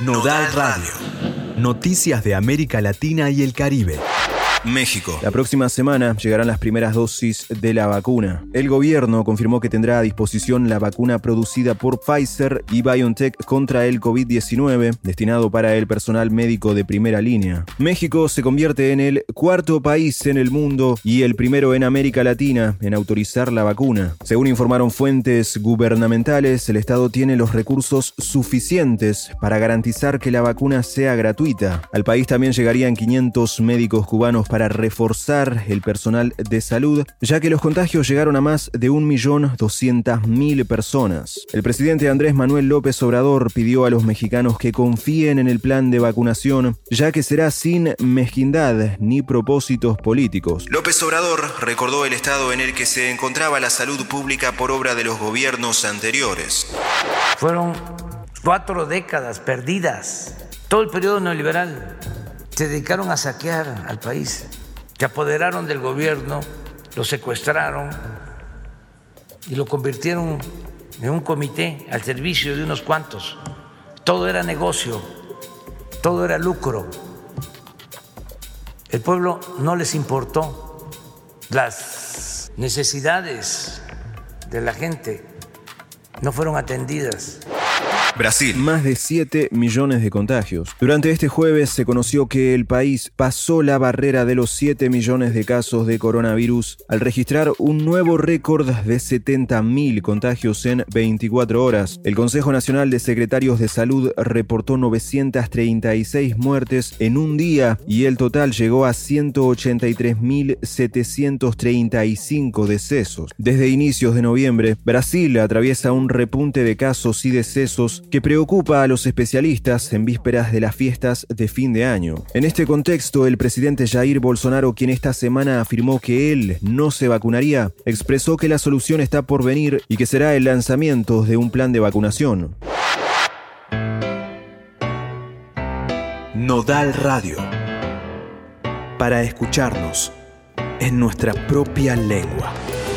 Nodal Radio. Noticias de América Latina y el Caribe. México. La próxima semana llegarán las primeras dosis de la vacuna. El gobierno confirmó que tendrá a disposición la vacuna producida por Pfizer y BioNTech contra el COVID-19, destinado para el personal médico de primera línea. México se convierte en el cuarto país en el mundo y el primero en América Latina en autorizar la vacuna. Según informaron fuentes gubernamentales, el Estado tiene los recursos suficientes para garantizar que la vacuna sea gratuita. Al país también llegarían 500 médicos cubanos para reforzar el personal de salud, ya que los contagios llegaron a más de 1.200.000 personas. El presidente Andrés Manuel López Obrador pidió a los mexicanos que confíen en el plan de vacunación, ya que será sin mezquindad ni propósitos políticos. López Obrador recordó el estado en el que se encontraba la salud pública por obra de los gobiernos anteriores. Fueron 4 décadas perdidas, todo el periodo neoliberal. Se dedicaron a saquear al país, se apoderaron del gobierno, lo secuestraron y lo convirtieron en un comité al servicio de unos cuantos. Todo era negocio, todo era lucro. El pueblo no les importó las necesidades de la gente, no fueron atendidas. Brasil. Más de 7 millones de contagios. Durante este jueves se conoció que el país pasó la barrera de los 7 millones de casos de coronavirus al registrar un nuevo récord de 70.000 contagios en 24 horas. El Consejo Nacional de Secretarios de Salud reportó 936 muertes en un día y el total llegó a 183.735 decesos. Desde inicios de noviembre, Brasil atraviesa un repunte de casos y decesos que preocupa a los especialistas en vísperas de las fiestas de fin de año. En este contexto, el presidente Jair Bolsonaro, quien esta semana afirmó que él no se vacunaría, expresó que la solución está por venir y que será el lanzamiento de un plan de vacunación. Nodal Radio. Para escucharnos en nuestra propia lengua.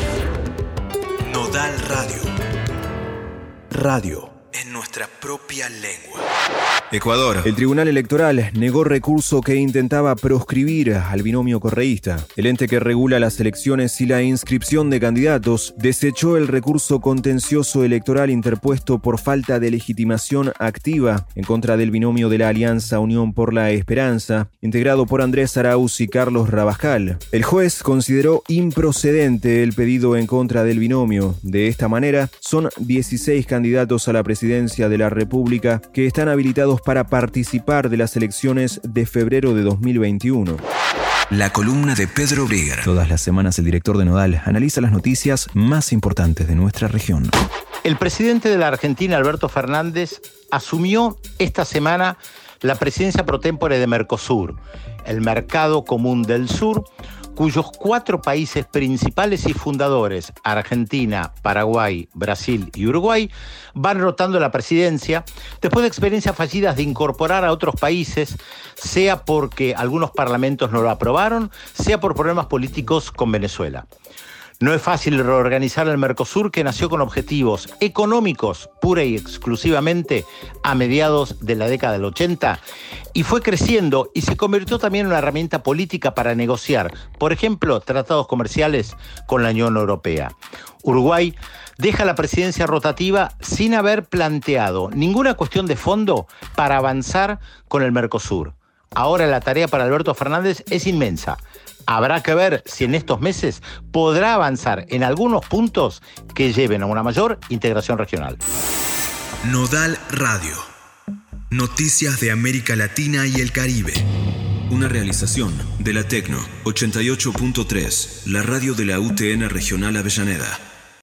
Nodal Radio. Radio en nuestra propia lengua. Ecuador. El Tribunal Electoral negó recurso que intentaba proscribir al binomio correísta. El ente que regula las elecciones y la inscripción de candidatos desechó el recurso contencioso electoral interpuesto por falta de legitimación activa en contra del binomio de la Alianza Unión por la Esperanza, integrado por Andrés Arauz y Carlos Rabascal. El juez consideró improcedente el pedido en contra del binomio. De esta manera, son 16 candidatos a la presidencia de la República que están habilitados para participar de las elecciones de febrero de 2021. La columna de Pedro Brigger. Todas las semanas el director de Nodal analiza las noticias más importantes de nuestra región. El presidente de la Argentina, Alberto Fernández, asumió esta semana la presidencia pro tempore de Mercosur, el Mercado Común del Sur, cuyos 4 países principales y fundadores, Argentina, Paraguay, Brasil y Uruguay, van rotando la presidencia después de experiencias fallidas de incorporar a otros países, sea porque algunos parlamentos no lo aprobaron, sea por problemas políticos con Venezuela. No es fácil reorganizar el Mercosur, que nació con objetivos económicos pura y exclusivamente a mediados de la década del 80 y fue creciendo y se convirtió también en una herramienta política para negociar, por ejemplo, tratados comerciales con la Unión Europea. Uruguay deja la presidencia rotativa sin haber planteado ninguna cuestión de fondo para avanzar con el Mercosur. Ahora la tarea para Alberto Fernández es inmensa. Habrá que ver si en estos meses podrá avanzar en algunos puntos que lleven a una mayor integración regional. Nodal Radio. Noticias de América Latina y el Caribe. Una realización de la Tecno 88.3, la radio de la UTN Regional Avellaneda.